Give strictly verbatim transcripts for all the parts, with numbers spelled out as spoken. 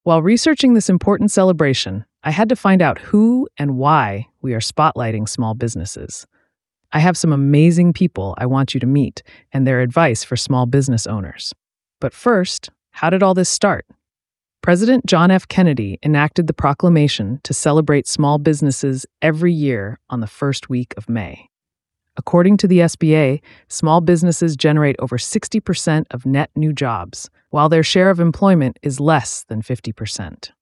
While researching this important celebration, I had to find out who and why we are spotlighting small businesses. I have some amazing people I want you to meet and their advice for small business owners. But first, how did all this start? President John F. Kennedy enacted the proclamation to celebrate small businesses every year on the first week of May. According to the S B A, small businesses generate over sixty percent of net new jobs, while their share of employment is less than fifty percent.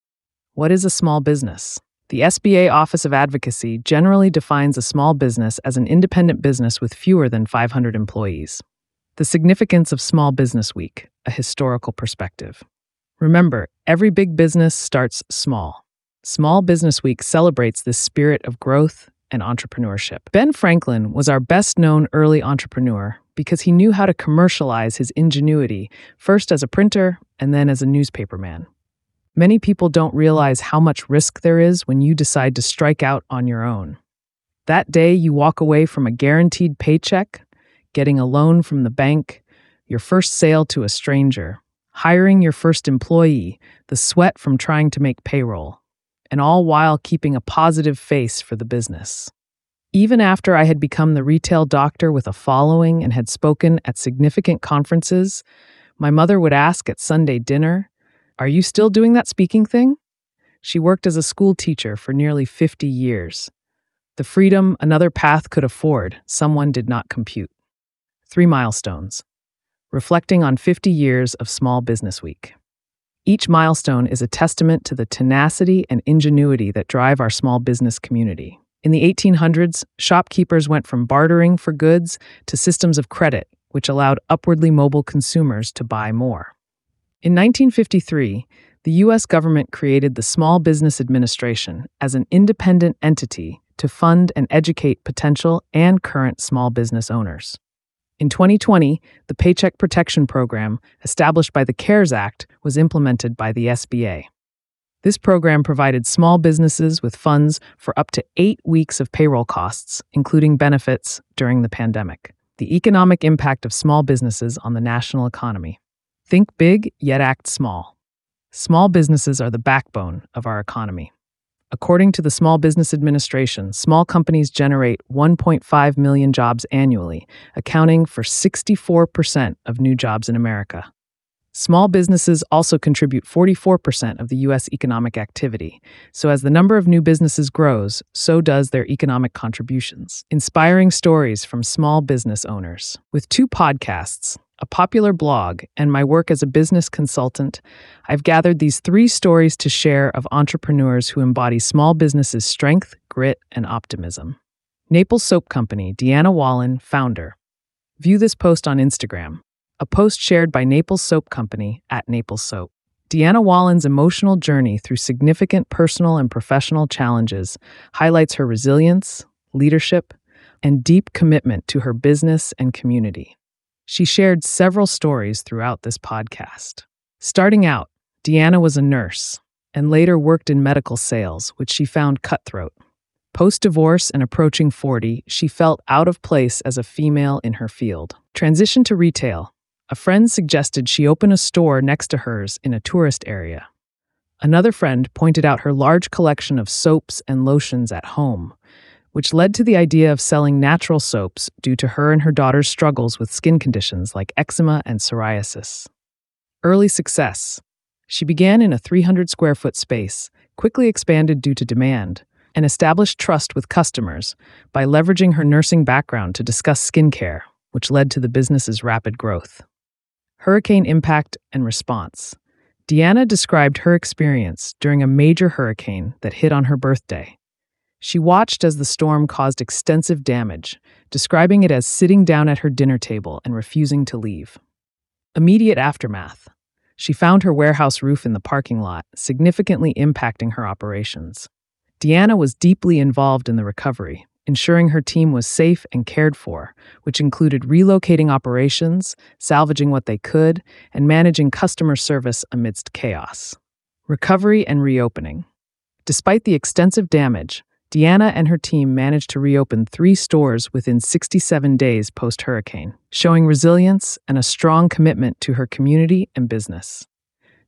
What is a small business? The S B A Office of Advocacy generally defines a small business as an independent business with fewer than five hundred employees. The significance of Small Business Week, a historical perspective. Remember, every big business starts small. Small Business Week celebrates this spirit of growth and entrepreneurship. Ben Franklin was our best-known early entrepreneur because he knew how to commercialize his ingenuity, first as a printer and then as a newspaperman. Many people don't realize how much risk there is when you decide to strike out on your own. That day you walk away from a guaranteed paycheck, getting a loan from the bank, your first sale to a stranger, hiring your first employee, the sweat from trying to make payroll, and all while keeping a positive face for the business. Even after I had become the retail doctor with a following and had spoken at significant conferences, my mother would ask at Sunday dinner, "Are you still doing that speaking thing?" She worked as a school teacher for nearly fifty years. The freedom another path could afford, someone did not compute. Three milestones. Reflecting on fifty years of Small Business Week. Each milestone is a testament to the tenacity and ingenuity that drive our small business community. In the eighteen hundreds, shopkeepers went from bartering for goods to systems of credit, which allowed upwardly mobile consumers to buy more. In nineteen fifty-three, the U S government created the Small Business Administration as an independent entity to fund and educate potential and current small business owners. In twenty twenty, the Paycheck Protection Program, established by the CARES Act, was implemented by the S B A. This program provided small businesses with funds for up to eight weeks of payroll costs, including benefits, during the pandemic. The economic impact of small businesses on the national economy. Think big, yet act small. Small businesses are the backbone of our economy. According to the Small Business Administration, small companies generate one point five million jobs annually, accounting for sixty-four percent of new jobs in America. Small businesses also contribute forty-four percent of the U S economic activity, so as the number of new businesses grows, so does their economic contributions. Inspiring stories from small business owners. With two podcasts, a popular blog, and my work as a business consultant, I've gathered these three stories to share of entrepreneurs who embody small businesses' strength, grit, and optimism. Naples Soap Company, Deanna Wallen, founder. View this post on Instagram, a post shared by Naples Soap Company at Naples Soap. Deanna Wallen's emotional journey through significant personal and professional challenges highlights her resilience, leadership, and deep commitment to her business and community. She shared several stories throughout this podcast. Starting out, Deanna was a nurse and later worked in medical sales, which she found cutthroat. Post-divorce and approaching forty, she felt out of place as a female in her field. Transitioned to retail. A friend suggested she open a store next to hers in a tourist area. Another friend pointed out her large collection of soaps and lotions at home, which led to the idea of selling natural soaps due to her and her daughter's struggles with skin conditions like eczema and psoriasis. Early success. She began in a three hundred square foot space, quickly expanded due to demand, and established trust with customers by leveraging her nursing background to discuss skincare, which led to the business's rapid growth. Hurricane impact and response. Deanna described her experience during a major hurricane that hit on her birthday. She watched as the storm caused extensive damage, describing it as sitting down at her dinner table and refusing to leave. Immediate aftermath. She found her warehouse roof in the parking lot, significantly impacting her operations. Deanna was deeply involved in the recovery, ensuring her team was safe and cared for, which included relocating operations, salvaging what they could, and managing customer service amidst chaos. Recovery and reopening. Despite the extensive damage, Deanna and her team managed to reopen three stores within sixty-seven days post-hurricane, showing resilience and a strong commitment to her community and business.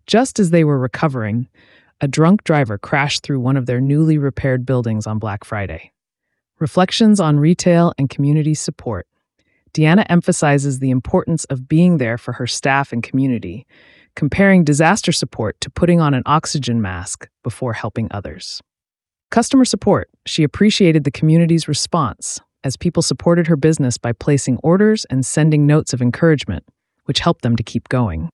Just as they were recovering, a drunk driver crashed through one of their newly repaired buildings on Black Friday. Reflections on retail and community support. Deanna emphasizes the importance of being there for her staff and community, comparing disaster support to putting on an oxygen mask before helping others. Customer support. She appreciated the community's response as people supported her business by placing orders and sending notes of encouragement, which helped them to keep going.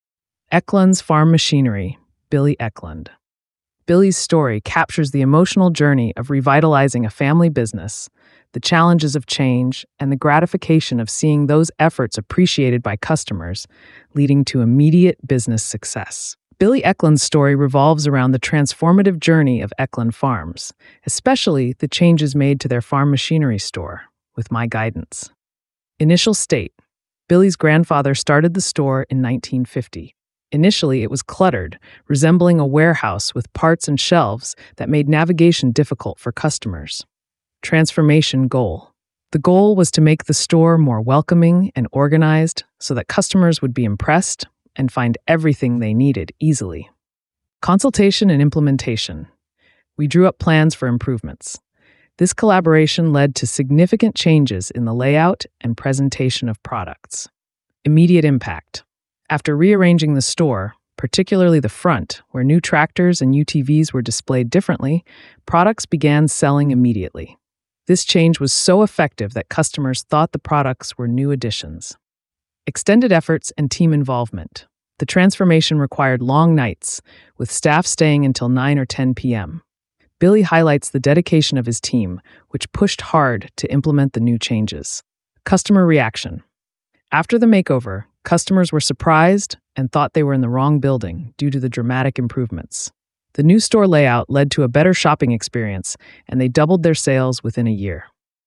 Eklund's Farm Machinery. Billy Eklund. Billy's story captures the emotional journey of revitalizing a family business, the challenges of change, and the gratification of seeing those efforts appreciated by customers, leading to immediate business success. Billy Eklund's story revolves around the transformative journey of Eklund Farms, especially the changes made to their farm machinery store, with my guidance. Initial state. Billy's grandfather started the store in nineteen fifty. Initially, it was cluttered, resembling a warehouse with parts and shelves that made navigation difficult for customers. Transformation goal. The goal was to make the store more welcoming and organized so that customers would be impressed and find everything they needed easily. Consultation and implementation. We drew up plans for improvements. This collaboration led to significant changes in the layout and presentation of products. Immediate impact. After rearranging the store, particularly the front, where new tractors and U T Vs were displayed differently, products began selling immediately. This change was so effective that customers thought the products were new additions. Extended efforts and team involvement. The transformation required long nights, with staff staying until nine or ten p.m. Billy highlights the dedication of his team, which pushed hard to implement the new changes. Customer reaction. After the makeover, customers were surprised and thought they were in the wrong building due to the dramatic improvements. The new store layout led to a better shopping experience, and they doubled their sales within a year.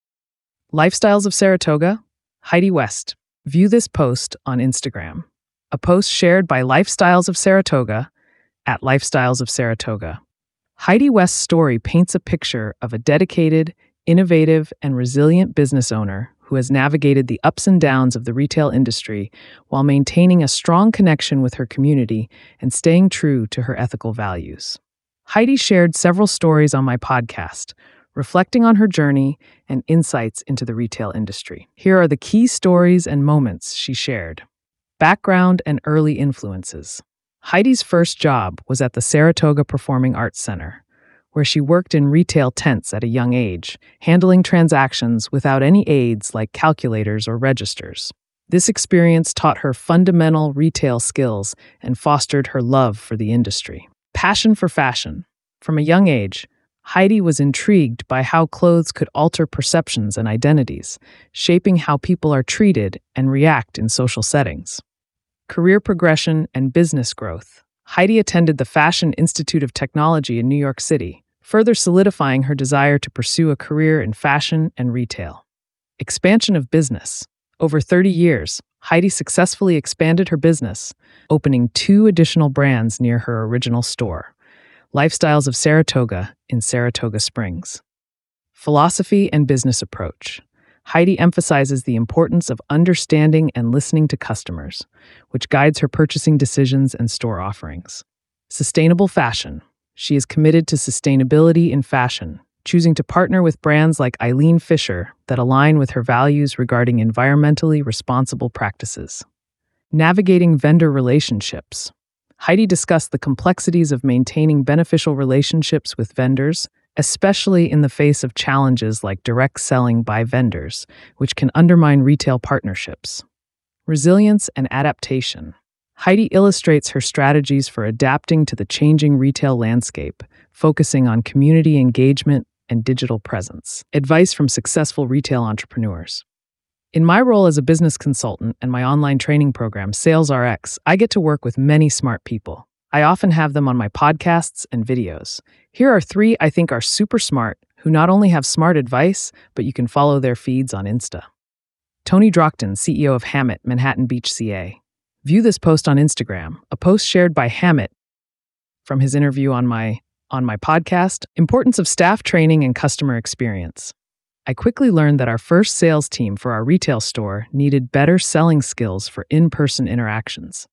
Lifestyles of Saratoga. Heidi West. View this post on Instagram. A post shared by Lifestyles of Saratoga at Lifestyles of Saratoga. Heidi West's story paints a picture of a dedicated, innovative, and resilient business owner who has navigated the ups and downs of the retail industry while maintaining a strong connection with her community and staying true to her ethical values. Heidi shared several stories on my podcast, reflecting on her journey and insights into the retail industry. Here are the key stories and moments she shared. Background and early influences. Heidi's first job was at the Saratoga Performing Arts Center, where she worked in retail tents at a young age, handling transactions without any aids like calculators or registers. This experience taught her fundamental retail skills and fostered her love for the industry. Passion for fashion. From a young age, Heidi was intrigued by how clothes could alter perceptions and identities, shaping how people are treated and react in social settings. Career progression and business growth. Heidi attended the Fashion Institute of Technology in New York City, further solidifying her desire to pursue a career in fashion and retail. Expansion of business. Over thirty years, Heidi successfully expanded her business, opening two additional brands near her original store, Lifestyles of Saratoga in Saratoga Springs. Philosophy and business approach. Heidi emphasizes the importance of understanding and listening to customers, which guides her purchasing decisions and store offerings. Sustainable fashion. She is committed to sustainability in fashion, choosing to partner with brands like Eileen Fisher that align with her values regarding environmentally responsible practices. Navigating vendor relationships. Heidi discussed the complexities of maintaining beneficial relationships with vendors, especially in the face of challenges like direct selling by vendors, which can undermine retail partnerships. Resilience and adaptation. Heidi illustrates her strategies for adapting to the changing retail landscape, focusing on community engagement and digital presence. Advice from successful retail entrepreneurs. In my role as a business consultant and my online training program, SalesRx, I get to work with many smart people. I often have them on my podcasts and videos. Here are three I think are super smart, who not only have smart advice, but you can follow their feeds on Insta. Tony Drockton, C E O of Hammett, Manhattan Beach, C A. View this post on Instagram, a post shared by Hammett from his interview on my, on my podcast, Importance of Staff Training and Customer Experience. I quickly learned that our first sales team for our retail store needed better selling skills for in-person interactions.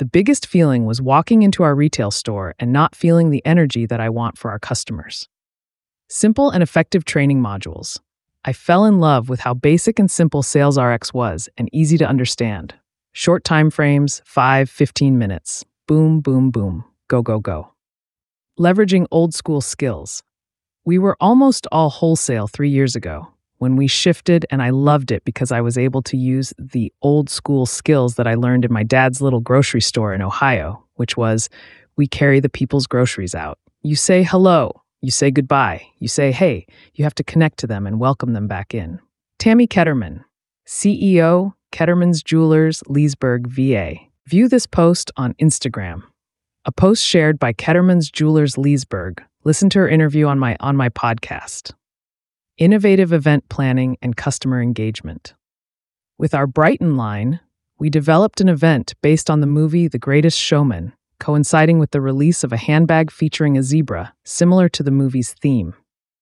The biggest feeling was walking into our retail store and not feeling the energy that I want for our customers. Simple and effective training modules. I fell in love with how basic and simple SalesRx was and easy to understand. Short time frames, five, fifteen minutes. Boom, boom, boom. Go, go, go. Leveraging old school skills. We were almost all wholesale three years ago when we shifted, and I loved it because I was able to use the old school skills that I learned in my dad's little grocery store in Ohio, which was, we carry the people's groceries out. You say hello, you say goodbye, you say hey, you have to connect to them and welcome them back in. Tammy Ketterman, C E O, Ketterman's Jewelers, Leesburg, V A. View this post on Instagram. A post shared by Ketterman's Jewelers, Leesburg. Listen to her interview on my on my podcast. Innovative event planning and customer engagement. With our Brighton line, we developed an event based on the movie The Greatest Showman, coinciding with the release of a handbag featuring a zebra, similar to the movie's theme.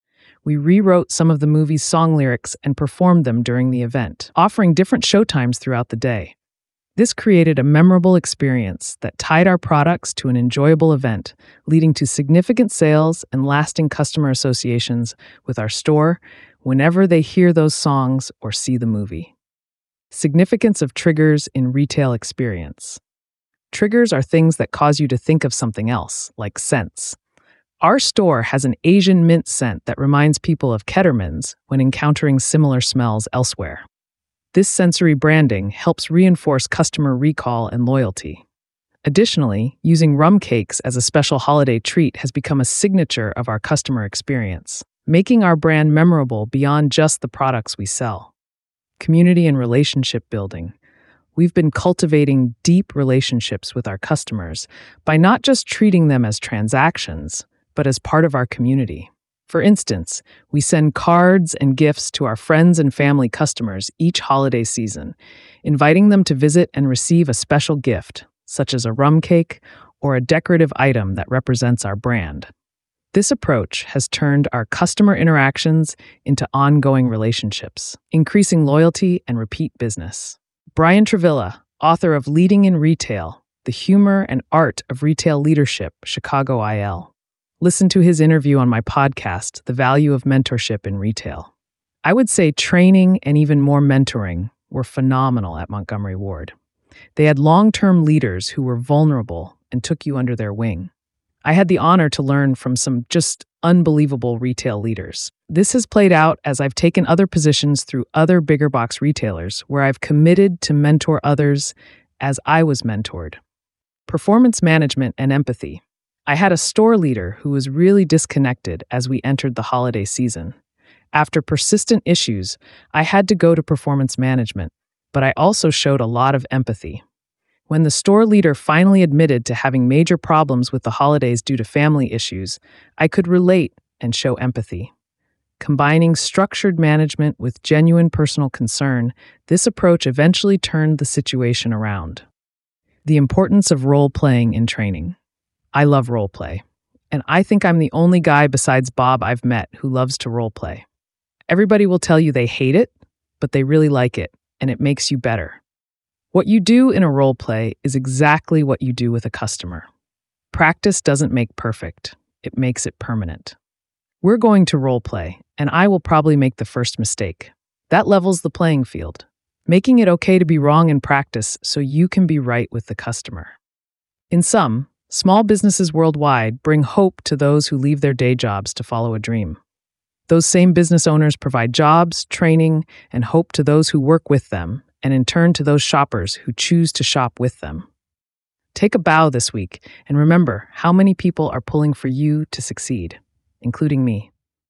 We rewrote some of the movie's song lyrics and performed them during the event, offering different showtimes throughout the day. This created a memorable experience that tied our products to an enjoyable event, leading to significant sales and lasting customer associations with our store whenever they hear those songs or see the movie. Significance of triggers in retail experience. Triggers are things that cause you to think of something else, like scents. Our store has an Asian mint scent that reminds people of Ketterman's when encountering similar smells elsewhere. This sensory branding helps reinforce customer recall and loyalty. Additionally, using rum cakes as a special holiday treat has become a signature of our customer experience, making our brand memorable beyond just the products we sell. Community and relationship building. We've been cultivating deep relationships with our customers by not just treating them as transactions, but as part of our community. For instance, we send cards and gifts to our friends and family customers each holiday season, inviting them to visit and receive a special gift, such as a rum cake or a decorative item that represents our brand. This approach has turned our customer interactions into ongoing relationships, increasing loyalty and repeat business. Brian Travilla, author of Leading in Retail, The Humor and Art of Retail Leadership, Chicago I L. Listen to his interview on my podcast, The Value of Mentorship in Retail. I would say training and even more mentoring were phenomenal at Montgomery Ward. They had long-term leaders who were vulnerable and took you under their wing. I had the honor to learn from some just unbelievable retail leaders. This has played out as I've taken other positions through other bigger box retailers where I've committed to mentor others as I was mentored. Performance management and empathy. I had a store leader who was really disconnected as we entered the holiday season. After persistent issues, I had to go to performance management, but I also showed a lot of empathy. When the store leader finally admitted to having major problems with the holidays due to family issues, I could relate and show empathy. Combining structured management with genuine personal concern, this approach eventually turned the situation around. The importance of role-playing in training. I love role play, and I think I'm the only guy besides Bob I've met who loves to role play. Everybody will tell you they hate it, but they really like it, and it makes you better. What you do in a role play is exactly what you do with a customer. Practice doesn't make perfect, it makes it permanent. We're going to role play, and I will probably make the first mistake. That levels the playing field, making it okay to be wrong in practice so you can be right with the customer. In sum, small businesses worldwide bring hope to those who leave their day jobs to follow a dream. Those same business owners provide jobs, training, and hope to those who work with them, and in turn to those shoppers who choose to shop with them. Take a bow this week and remember how many people are pulling for you to succeed, including me.